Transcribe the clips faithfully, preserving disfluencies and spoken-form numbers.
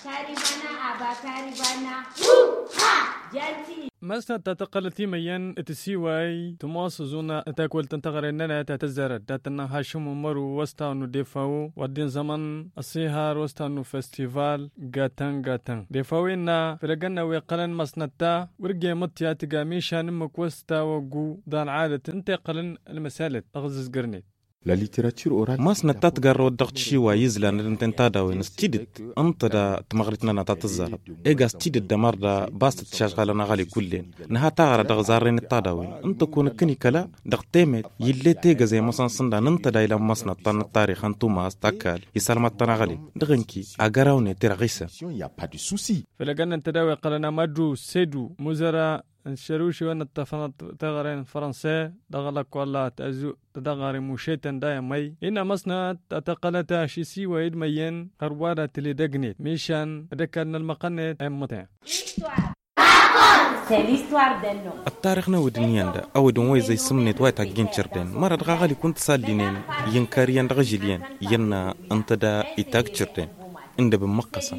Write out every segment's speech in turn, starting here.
مسنا تتقلتي ميان اتسيواي تماس زونا تاكل تنتغر اننا تتزرد داتنا هاشم مرو وستانو ديفاو ودين زمن السيهار وستانو فستيفال غاتان غاتان ديفاوينا فرقنا ويقلن مسنتا ورقي متيا تقاميشان مكوستا وقو دان عادة انتقلن المسالة اغزز قرنيت La littérature orale. ماس نتات قرر ودقت شي ويزلا ننتن تاداوي نستيدت انت دا تمغرتنا نتات الزرب ايغا ستيدت دمار دا باست تشاشغالنا غالي كلين نها تاغرا دغزارين التاداوي انت كون كني كلا دغتيمت يلي تيغا زي مسان سندا ننت دا الى ماس نتان التاريخ انتو ماس تاكال يسالمت غالي دغنكي اغراوني ترغيسا Il y a pas de souci. فلقنا تداوي قلنا مدو سيدو مزرا الشروشي وانا التفنط تغرين فرنسا دغلق والله تأزو تدغري مشيتن دايا مي إنا مصنع تتقلتا شيسي ويد ميين قروارة تلي دقنيت ميشان ذكرنا المقنة أمتين التاريخ نود نياندا او دون زي سمنت وايتا جينشردن مره دغالي كنت سالدينين ينكاريان دغجليان ينا انت دا ايتاك شردن عند بمقصه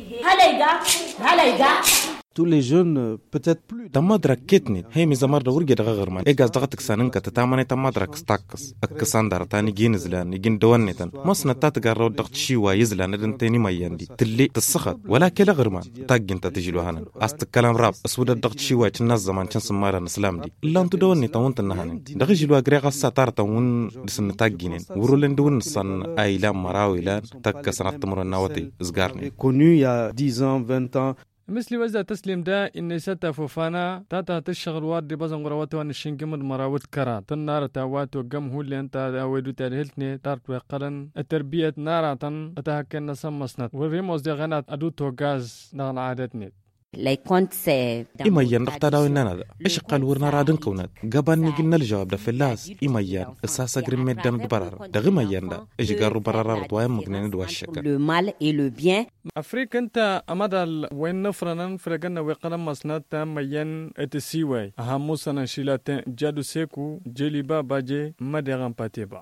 Tous les jeunes, peut-être plus. تمادرا كيتني هي مزمار دور جد غغرمان إيجاز دغتك ساننك تتامني تمادرا كستاكس أكساندر تاني جينزلان يجين دوانيتن مصنع تاتقارو دغت شيوا يزلان ردن تاني ما يندي تلي تسخط ولا كلا غرمان تاجين تتجلو هانا أست كلام راب أسود الدغت شيوا تناز زمان تنس مارا نسلام دي إلا أنتو دواني تاون تنهانين دغجلو أغريغا ساتار تاون دسن تاجينين ورولن دون صن أيلام مراويلان تاكسنات تمر النواتي إزغارني Connu il y a dix ans, vingt ans. مثل وزا تسليم دا إني ستا فوفانا تاتا تشغل وادي بزن غرواتو أن الشنكمد مراوت كرا تنار تاوات وقم هو اللي انت اويدو تالهلتني تارت وقلن التربية نارا تن اتهكن نسم مسنت والريموز دي غنات ادو تو غاز نغن عادتني Les contes, c'est... إما ين نختاروا إننا ده إيش قال ورنا رادن كونات قبل نجينا الجواب ده في اللاس إما ين أساسا قريم مدام دبرر ده غما ين ده إيش قالوا برر رضوان مجنين دواشك Le mal et le bien. أفريق أنت أمد وين نفرنا فرقنا وقلم مسنت تام ين اتسيوي أهم سنة شيلات جادو سيكو جيلي بابا جي مدغم باتيبا